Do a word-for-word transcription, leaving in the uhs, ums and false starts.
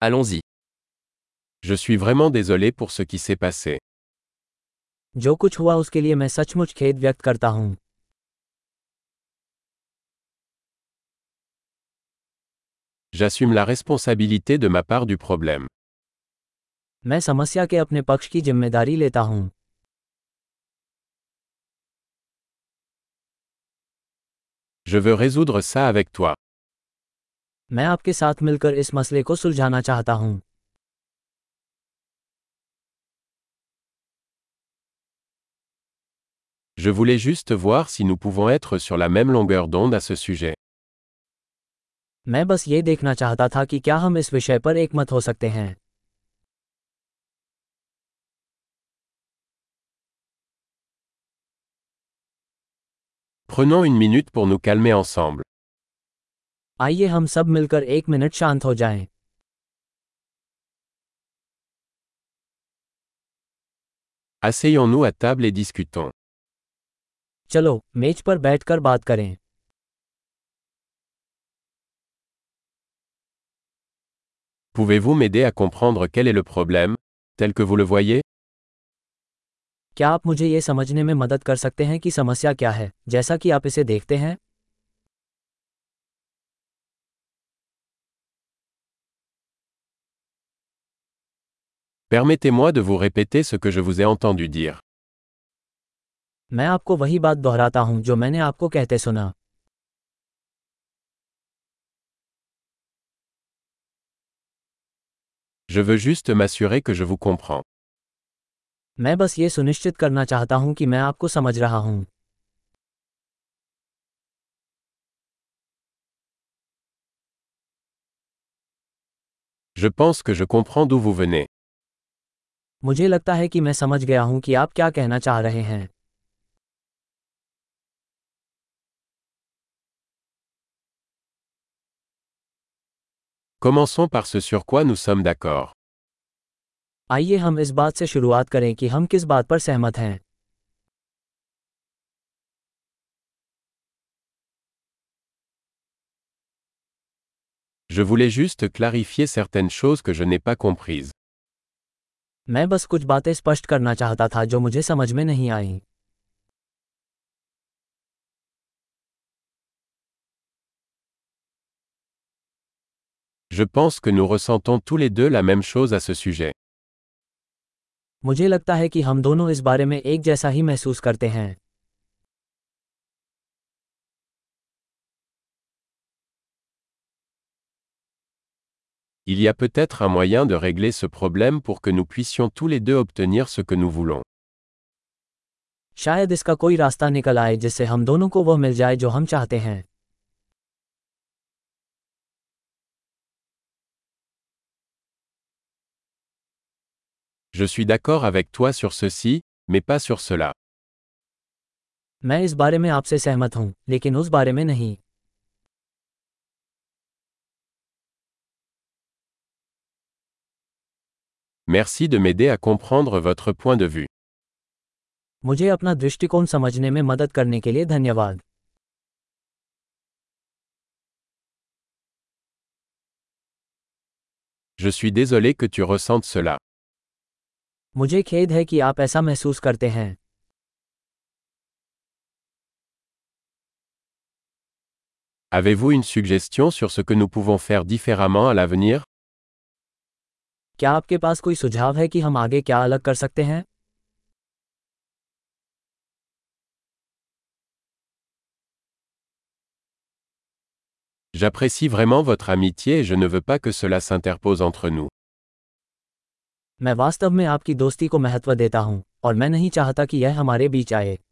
Allons-y. Je suis vraiment désolé pour ce qui s'est passé. जो कुछ हुआ उसके लिए मैं सचमुच खेद व्यक्त करता हूँ। J'assume la responsabilité de ma part du problème. मैं समस्या के अपने पक्ष की जिम्मेदारी लेता हूँ। Je veux résoudre ça avec toi. मैं आपके साथ मिलकर इस मसले को सुलझाना चाहता हूँ। Je voulais juste voir si nous pouvons être sur la même longueur d'onde à ce sujet. मैं बस ये देखना चाहता था कि क्या हम इस विषय पर एकमत हो सकते हैं। Prenons une minute pour nous calmer ensemble. आइए हम सब मिलकर एक मिनट शांत हो जाएं। Asseyons-nous à table et discutons. चलो मेज पर बैठकर बात करें। Pouvez-vous m'aider à comprendre quel est le problème, tel que vous le voyez? क्या आप मुझे ये समझने में मदद कर सकते हैं कि समस्या क्या है, जैसा कि आप इसे देखते हैं? Permettez-moi de vous répéter ce que je vous ai entendu dire. मैं आपको वही बात दोहराता हूं जो मैंने आपको कहते सुना। Je veux juste m'assurer que je vous comprends. मैं बस ये सुनिश्चित करना चाहता हूं कि मैं आपको समझ रहा हूं। Je pense que je comprends d'où vous venez. मुझे लगता है कि मैं समझ गया हूं कि आप क्या कहना चाह रहे हैं। Commençons par ce sur quoi nous sommes d'accord. आइए हम इस बात से शुरुआत करें कि हम किस बात पर सहमत हैं। Je voulais juste clarifier certaines choses que je n'ai pas comprises. मैं बस कुछ बातें स्पष्ट करना चाहता था जो मुझे समझ में नहीं आईं। Je pense que nous ressentons tous les deux la même chose à ce sujet. मुझे लगता है कि हम दोनों इस बारे में एक जैसा ही महसूस करते हैं। Il y a peut-être un moyen de régler ce problème pour que nous puissions tous les deux obtenir ce que nous voulons. शायद इसका कोई रास्ता निकल आए जिससे हम दोनों को वह मिल जाए जो हम चाहते हैं। Je suis d'accord avec toi sur ceci, mais pas sur cela. मैं इस बारे में आपसे सहमत हूं, लेकिन उस बारे में नहीं। Merci de m'aider à comprendre votre point de vue. मुझे अपना दृष्टिकोण समझने में मदद करने के लिए धन्यवाद। Je suis désolé que tu ressentes cela. मुझे खेद है कि आप ऐसा महसूस करते हैं। Avez-vous une suggestion sur ce que nous pouvons faire différemment à l'avenir? क्या आपके पास कोई सुझाव है कि हम आगे क्या अलग कर सकते हैं? J'apprécie vraiment votre amitié et je ne veux pas que cela s'interpose entre nous. मैं वास्तव में आपकी दोस्ती को महत्व देता हूं और मैं नहीं चाहता कि यह हमारे बीच आए।